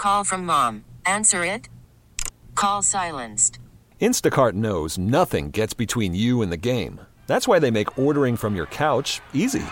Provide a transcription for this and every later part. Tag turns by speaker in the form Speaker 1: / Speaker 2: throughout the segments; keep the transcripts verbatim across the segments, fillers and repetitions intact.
Speaker 1: Call from mom. Answer it. Call silenced.
Speaker 2: Instacart knows nothing gets between you and the game. That's why they make ordering from your couch easy.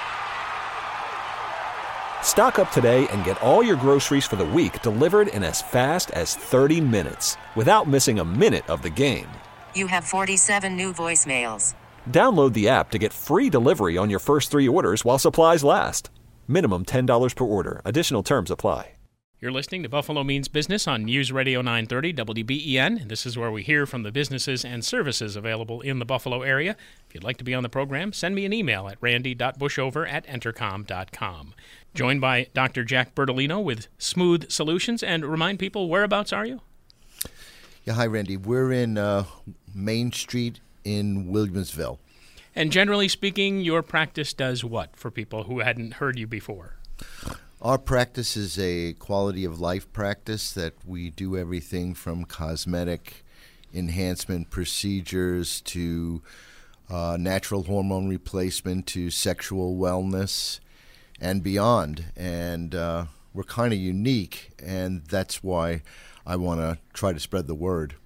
Speaker 2: Stock up today and get all your groceries for the week delivered in as fast as thirty minutes without missing a minute of the game.
Speaker 1: You have forty-seven new voicemails.
Speaker 2: Download the app to get free delivery on your first three orders while supplies last. Minimum ten dollars per order. Additional terms apply.
Speaker 3: You're listening to Buffalo Means Business on News Radio nine thirty W D B E N. This is where we hear from the businesses and services available in the Buffalo area. If you'd like to be on the program, send me an email at randy dot bushover at entercom dot com. Joined by Doctor Jack Bertolino with Smooth Solutions. And remind people, whereabouts are you?
Speaker 4: Yeah, hi, Randy. We're in uh, Main Street in Williamsville.
Speaker 3: And generally speaking, your practice does what for people who hadn't heard you before?
Speaker 4: Our practice is a quality of life practice that we do everything from cosmetic enhancement procedures to uh, natural hormone replacement to sexual wellness and beyond. And uh, we're kind of unique, and that's why I want to try to spread the word.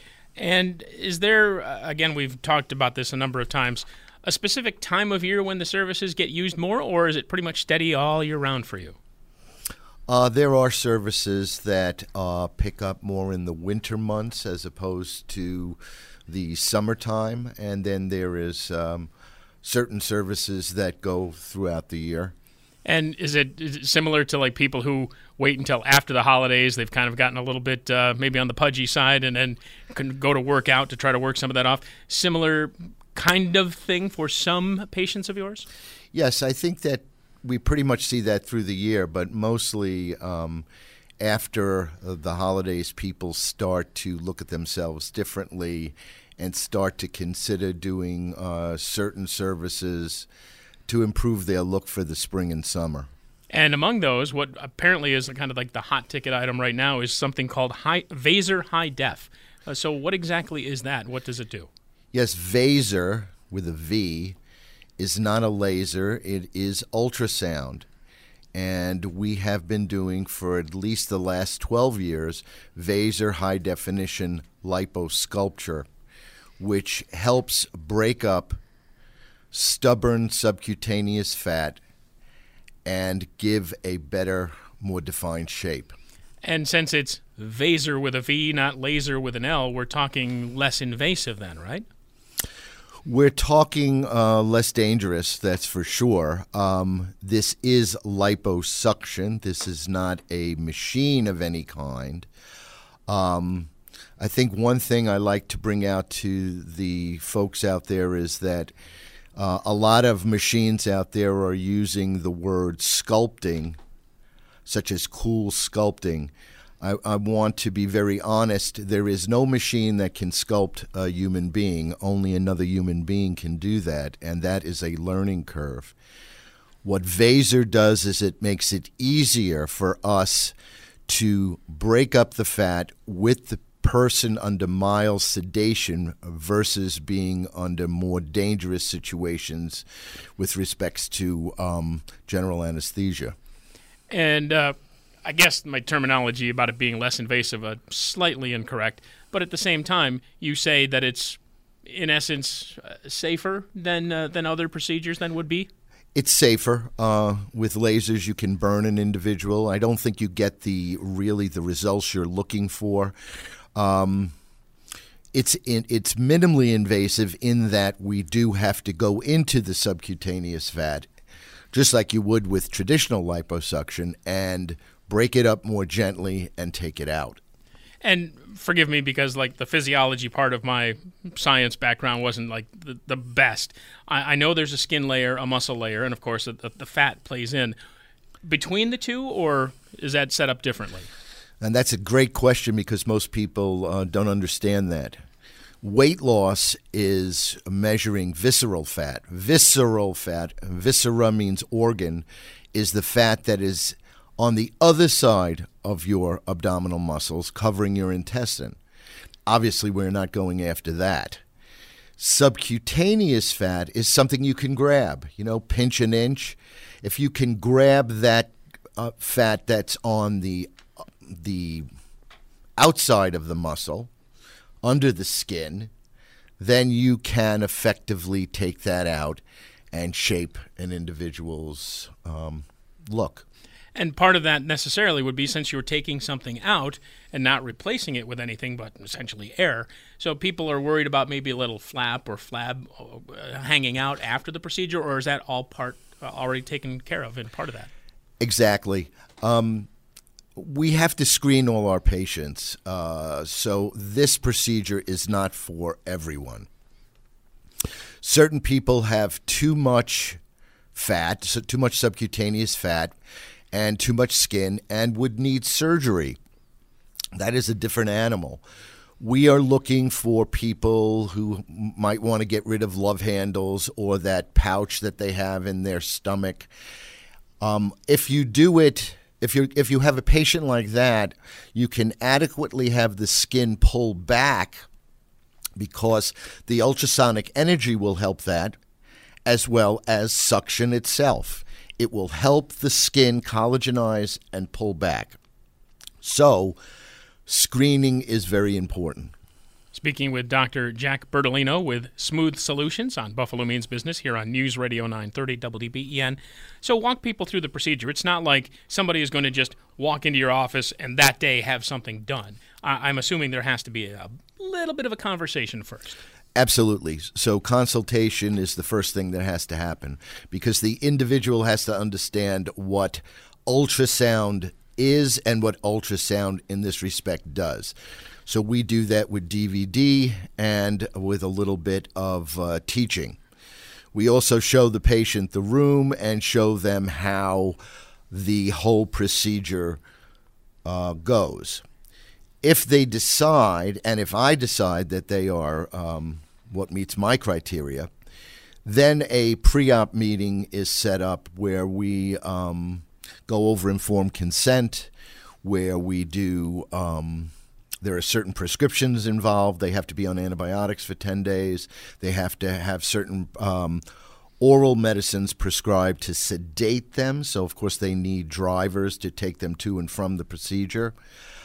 Speaker 3: And is there, uh, again, we've talked about this a number of times, a specific time of year when the services get used more, or is it pretty much steady all year round for you?
Speaker 4: Uh, there are services that uh, pick up more in the winter months as opposed to the summertime, and then there is um, certain services that go throughout the year.
Speaker 3: And is it, is it similar to like people who wait until after the holidays? They've kind of gotten a little bit uh, maybe on the pudgy side and then can go to work out to try to work some of that off. Similar kind of thing for some patients of yours?
Speaker 4: Yes, I think that we pretty much see that through the year, but mostly um, after the holidays, people start to look at themselves differently and start to consider doing uh, certain services to improve their look for the spring and summer.
Speaker 3: And among those, what apparently is kind of like the hot ticket item right now is something called high, Vaser High Def. Uh, so what exactly is that? What does it do?
Speaker 4: Yes, Vaser, with a V, is not a laser. It is ultrasound. And we have been doing for at least the last twelve years Vaser High Definition Liposculpture, which helps break up stubborn subcutaneous fat and give a better, more defined shape.
Speaker 3: And since it's Vaser with a V, not laser with an L, we're talking less invasive then, right?
Speaker 4: We're talking uh, less dangerous, that's for sure. Um, this is liposuction. This is not a machine of any kind. Um, I think one thing I like to bring out to the folks out there is that uh, a lot of machines out there are using the word sculpting, such as cool sculpting. I, I want to be very honest. There is no machine that can sculpt a human being. Only another human being can do that, and that is a learning curve. What Vaser does is it makes it easier for us to break up the fat with the person under mild sedation versus being under more dangerous situations with respects to um, general anesthesia.
Speaker 3: And uh I guess my terminology about it being less invasive is slightly incorrect, but at the same time, you say that it's, in essence, uh, safer than uh, than other procedures than would be?
Speaker 4: It's safer. Uh, with lasers, you can burn an individual. I don't think you get the really the results you're looking for. Um, it's in, it's minimally invasive in that we do have to go into the subcutaneous fat, just like you would with traditional liposuction, and break it up more gently and take it out.
Speaker 3: And forgive me because like the physiology part of my science background wasn't like the, the best. I, I know there's a skin layer, a muscle layer, and of course the, the fat plays in. Between the two, or is that set up differently?
Speaker 4: And that's a great question because most people uh, don't understand that. Weight loss is measuring visceral fat. Visceral fat, viscera means organ, is the fat that is on the other side of your abdominal muscles, covering your intestine. Obviously, we're not going after that. Subcutaneous fat is something you can grab, you know, pinch an inch. If you can grab that uh, fat that's on the the outside of the muscle, under the skin, then you can effectively take that out and shape an individual's um, look.
Speaker 3: And part of that necessarily would be since you're taking something out and not replacing it with anything but essentially air. So people are worried about maybe a little flap or flab uh, hanging out after the procedure, or is that all part uh, already taken care of and part of that?
Speaker 4: Exactly. Um, we have to screen all our patients. Uh, so this procedure is not for everyone. Certain people have too much fat, so too much subcutaneous fat, and too much skin, and would need surgery. That is a different animal. We are looking for people who might want to get rid of love handles or that pouch that they have in their stomach. Um, if you do it, if you if you have a patient like that, you can adequately have the skin pull back because the ultrasonic energy will help that, as well as suction itself. It will help the skin collagenize and pull back. So, screening is very important.
Speaker 3: Speaking with Doctor Jack Bertolino with Smooth Solutions on Buffalo Means Business here on News Radio nine thirty W D B E N. So walk people through the procedure. It's not like somebody is going to just walk into your office and that day have something done. I- I'm assuming there has to be a little bit of a conversation first.
Speaker 4: Absolutely. So consultation is the first thing that has to happen because the individual has to understand what ultrasound is and what ultrasound in this respect does. So we do that with D V D and with a little bit of uh, teaching. We also show the patient the room and show them how the whole procedure uh, goes. If they decide, and if I decide that they are um, what meets my criteria, then a pre-op meeting is set up where we um, go over informed consent, where we do, um, there are certain prescriptions involved. They have to be on antibiotics for ten days. They have to have certain um, oral medicines prescribed to sedate them. So, of course, they need drivers to take them to and from the procedure.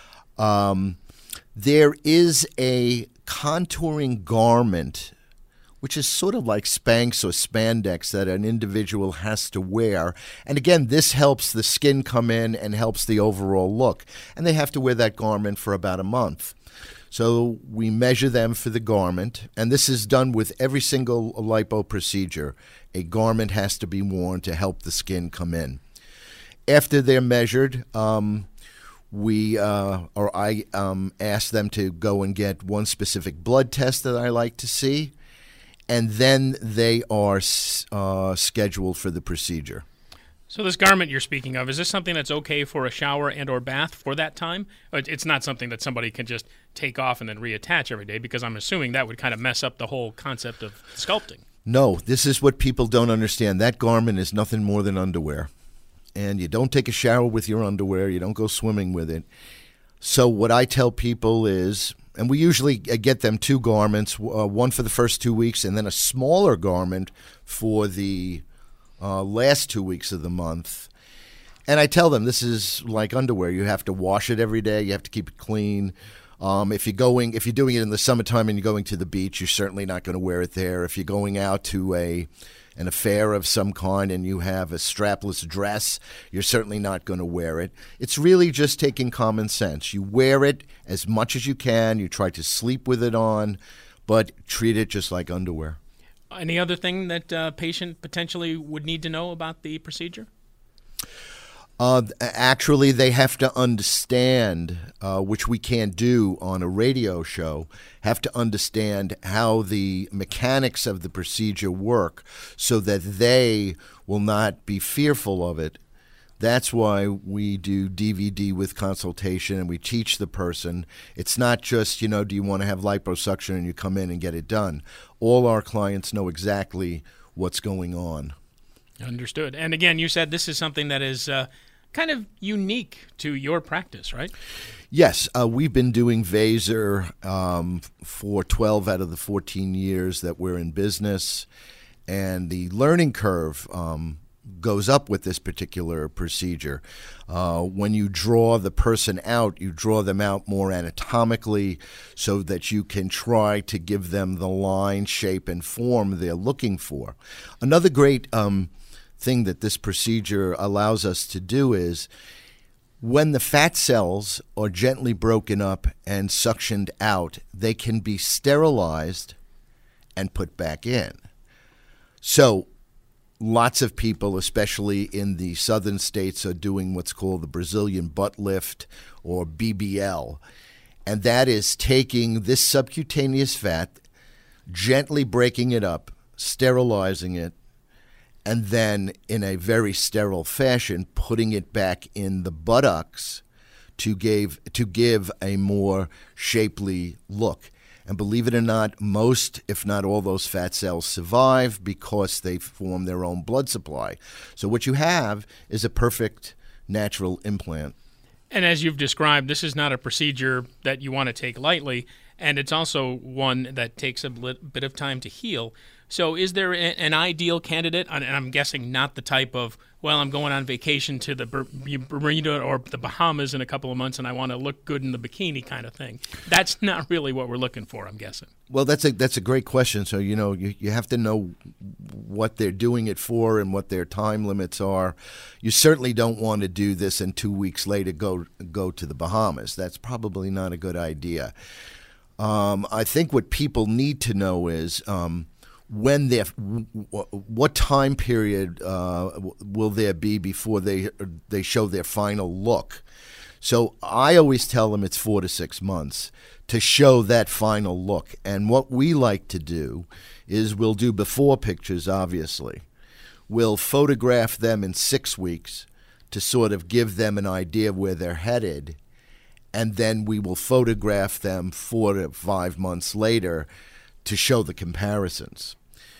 Speaker 4: Um, there is a contouring garment, which is sort of like Spanx or spandex that an individual has to wear. And again, this helps the skin come in and helps the overall look. And they have to wear that garment for about a month. So we measure them for the garment, and this is done with every single lipo procedure. A garment has to be worn to help the skin come in. After they're measured, um, we uh, or I um, ask them to go and get one specific blood test that I like to see, and then they are uh, scheduled for the procedure.
Speaker 3: So this garment you're speaking of, is this something that's okay for a shower and or bath for that time? It's not something that somebody can just take off and then reattach every day, because I'm assuming that would kind of mess up the whole concept of sculpting.
Speaker 4: No, this is what people don't understand. That garment is nothing more than underwear. And you don't take a shower with your underwear. You don't go swimming with it. So what I tell people is, and we usually get them two garments, uh, one for the first two weeks and then a smaller garment for the uh, last two weeks of the month. And I tell them this is like underwear. You have to wash it every day. You have to keep it clean. Um, if you're going, if you're doing it in the summertime and you're going to the beach, you're certainly not going to wear it there. If you're going out to a an affair of some kind and you have a strapless dress, you're certainly not going to wear it. It's really just taking common sense. You wear it as much as you can. You try to sleep with it on, but treat it just like underwear.
Speaker 3: Any other thing that a patient potentially would need to know about the procedure?
Speaker 4: Uh, actually, they have to understand, uh, which we can't do on a radio show, have to understand how the mechanics of the procedure work so that they will not be fearful of it. That's why we do D V D with consultation and we teach the person. It's not just, you know, do you want to have liposuction and you come in and get it done. All our clients know exactly what's going on.
Speaker 3: Understood. And again, you said this is something that is uh, kind of unique to your practice, right?
Speaker 4: Yes. Uh, we've been doing Vaser um, for twelve out of the fourteen years that we're in business. And the learning curve um, goes up with this particular procedure. Uh, when you draw the person out, you draw them out more anatomically so that you can try to give them the line, shape, and form they're looking for. Another great um, thing that this procedure allows us to do is when the fat cells are gently broken up and suctioned out, they can be sterilized and put back in. So lots of people, especially in the southern states, are doing what's called the Brazilian butt lift, or B B L. And that is taking this subcutaneous fat, gently breaking it up, sterilizing it, and then in a very sterile fashion, putting it back in the buttocks to give, to give a more shapely look. And believe it or not, most, if not all, those fat cells survive because they form their own blood supply. So what you have is a perfect natural implant.
Speaker 3: And as you've described, this is not a procedure that you want to take lightly, and it's also one that takes a bit of time to heal. So is there an ideal candidate? And I'm guessing not the type of, well, I'm going on vacation to the Bermuda or the Bahamas in a couple of months and I want to look good in the bikini kind of thing. That's not really what we're looking for, I'm guessing.
Speaker 4: Well, that's a that's a great question. So, you know, you, you have to know what they're doing it for and what their time limits are. You certainly don't want to do this and two weeks later go, go to the Bahamas. That's probably not a good idea. Um, I think what people need to know is um, when they what time period uh, will there be before they they show their final look. So I always tell them it's four to six months to show that final look. And what we like to do is we'll do before pictures, obviously. We'll photograph them in six weeks to sort of give them an idea of where they're headed. And then we will photograph them four to five months later to show the comparisons.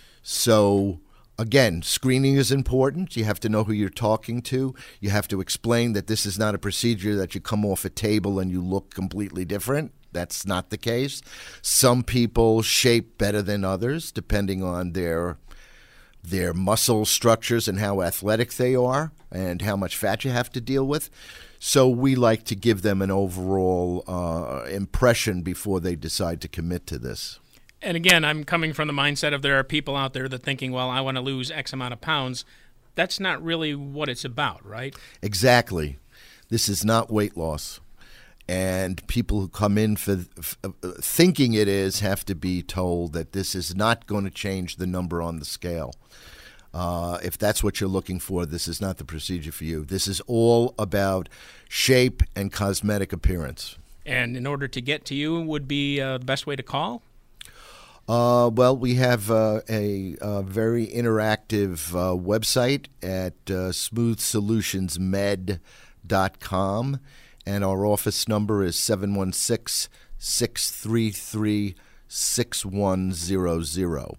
Speaker 4: So, again, screening is important. You have to know who you're talking to. You have to explain that this is not a procedure that you come off a table and you look completely different. That's not the case. Some people shape better than others, depending on their their muscle structures and how athletic they are and how much fat you have to deal with. So we like to give them an overall uh, impression before they decide to commit to this.
Speaker 3: And again, I'm coming from the mindset of there are people out there that thinking, well, I want to lose X amount of pounds. That's not really what it's about, right?
Speaker 4: Exactly. This is not weight loss. And people who come in for, for thinking it is have to be told that this is not going to change the number on the scale. Uh, if that's what you're looking for, this is not the procedure for you. This is all about shape and cosmetic appearance.
Speaker 3: And in order to get to you would be uh, the best way to call?
Speaker 4: Uh, well, we have uh, a, a very interactive uh, website at uh, smooth solutions med dot com, and our office number is seven one six, six three three, six one zero zero.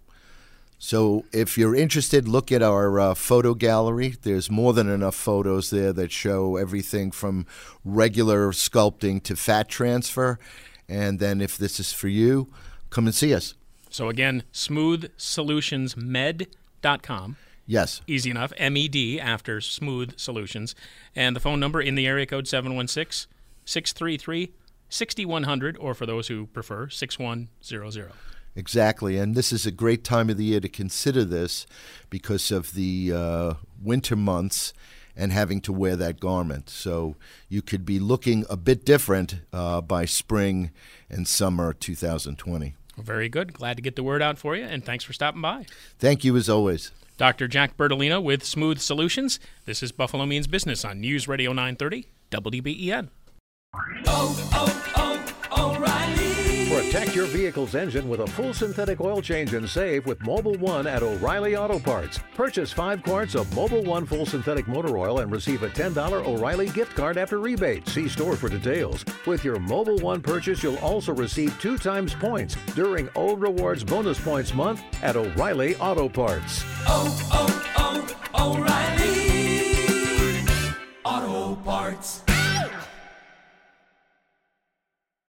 Speaker 4: So if you're interested, look at our uh, photo gallery. There's more than enough photos there that show everything from regular sculpting to fat transfer. And then if this is for you, come and see us.
Speaker 3: So again, smooth solutions med dot com.
Speaker 4: Yes.
Speaker 3: Easy enough. M E D after Smooth Solutions. And the phone number in the area code seven one six, six three three, six one zero zero, or for those who prefer, six one zero zero.
Speaker 4: Exactly, and this is a great time of the year to consider this because of the uh, winter months and having to wear that garment. So you could be looking a bit different uh, by spring and summer two thousand twenty.
Speaker 3: Well, very good. Glad to get the word out for you, and thanks for stopping by.
Speaker 4: Thank you as always.
Speaker 3: Doctor Jack Bertolino with Smooth Solutions. This is Buffalo Means Business on News Radio nine thirty W B E N.
Speaker 5: Oh, oh, oh, O'Reilly.
Speaker 6: Protect your vehicle's engine with a full synthetic oil change and save with Mobil One at O'Reilly Auto Parts. Purchase five quarts of Mobil One full synthetic motor oil and receive a ten dollars O'Reilly gift card after rebate. See store for details. With your Mobil One purchase, you'll also receive two times points during Old Rewards Bonus Points Month at O'Reilly Auto Parts.
Speaker 5: Oh, oh, oh, O'Reilly.